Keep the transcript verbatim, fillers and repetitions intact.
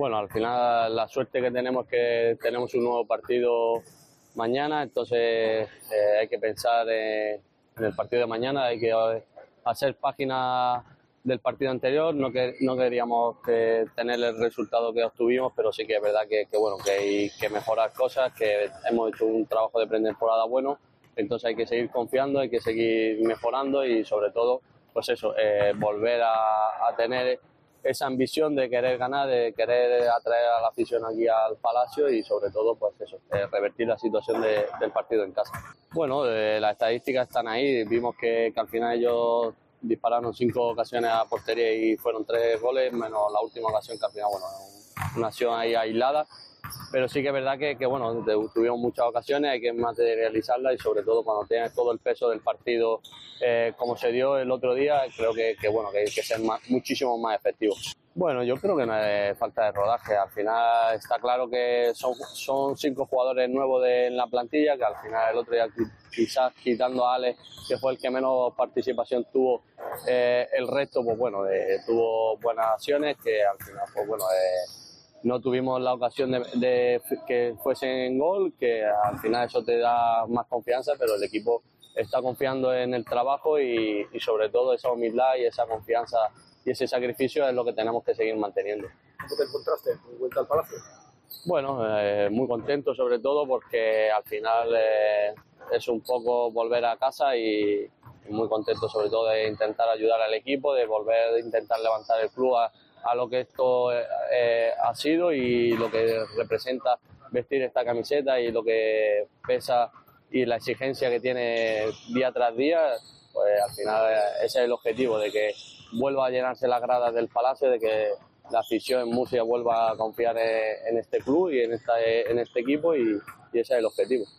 Bueno, al final la suerte que tenemos es que tenemos un nuevo partido mañana, entonces eh, hay que pensar eh, en el partido de mañana, hay que eh, hacer página del partido anterior. No que no queríamos que tener el resultado que obtuvimos, pero sí que es verdad que, que bueno que hay que mejorar cosas, que hemos hecho un trabajo de pretemporada bueno, entonces hay que seguir confiando, hay que seguir mejorando y sobre todo pues eso, eh, volver a, a tener esa ambición de querer ganar, de querer atraer a la afición aquí al Palacio y sobre todo pues eso, eh, revertir la situación de, del partido en casa. Bueno, eh, las estadísticas están ahí, vimos que, que al final ellos dispararon cinco ocasiones a portería y fueron tres goles, menos la última ocasión que al final, bueno, una acción ahí aislada. Pero sí que es verdad que, que bueno, tuvimos muchas ocasiones, hay que materializarlas y sobre todo cuando tienes todo el peso del partido eh, como se dio el otro día, creo que, que bueno, que hay que ser más, muchísimo más efectivos. Bueno, yo creo que no es falta de rodaje, al final está claro que son, son cinco jugadores nuevos de, en la plantilla, que al final el otro día quizás quitando a Alex, que fue el que menos participación tuvo, eh, el resto pues bueno, eh, tuvo buenas acciones que al final pues bueno, eh, no tuvimos la ocasión de, de que fuesen en gol, que al final eso te da más confianza, pero el equipo está confiando en el trabajo y, y sobre todo esa humildad y esa confianza y ese sacrificio es lo que tenemos que seguir manteniendo. ¿Cómo te encontraste en vuelta al Palacio? Bueno, eh, muy contento sobre todo porque al final eh, es un poco volver a casa y, y muy contento sobre todo de intentar ayudar al equipo, de volver a intentar levantar el club a, a lo que esto eh, ha sido y lo que representa vestir esta camiseta y lo que pesa y la exigencia que tiene día tras día, pues al final ese es el objetivo, de que vuelva a llenarse las gradas del Palacio, de que la afición en Murcia vuelva a confiar en, en este club y en, esta, en este equipo y, y ese es el objetivo.